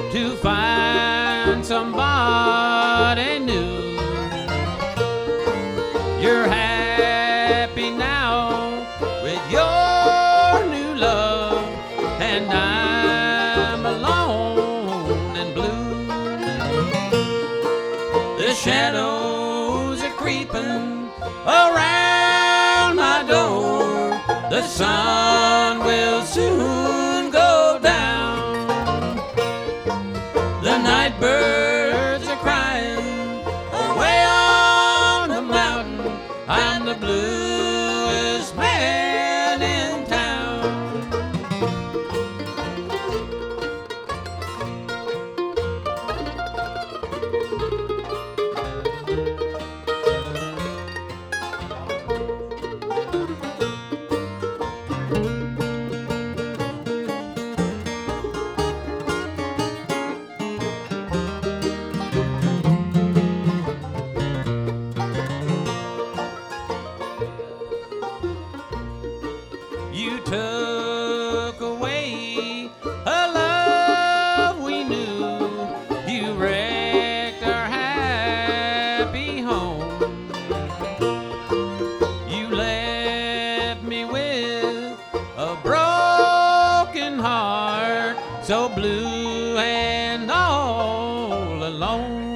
to find somebody new. You're happy now with your new love, and I'm alone and blue. The shadows are creeping around my door. The sun will soon go down. The night birds are crying away on the mountain. I'm the bluest man in town. You took away a love we knew. You wrecked our happy home. You left me with a broken heart, so blue and all alone.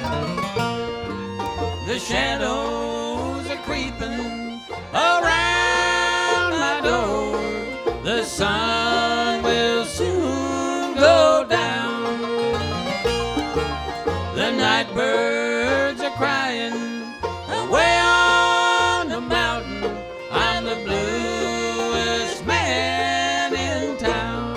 The shadows are creeping around my door. The sun will soon go down. The night birds are crying away on the mountain. I'm the bluest man in town.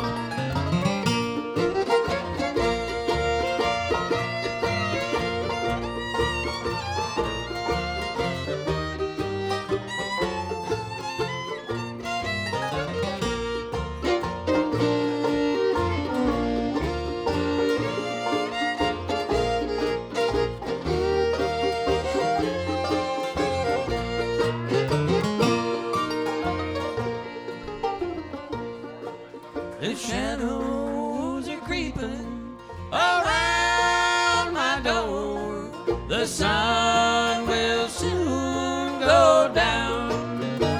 The shadows are creeping around my door. The sun will soon go down.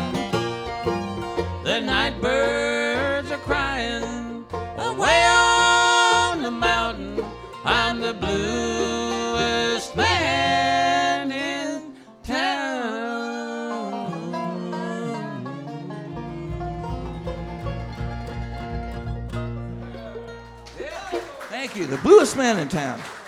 The night birds are crying away on the mountain. I'm the bluest man in town. Thank you. The bluest man in town.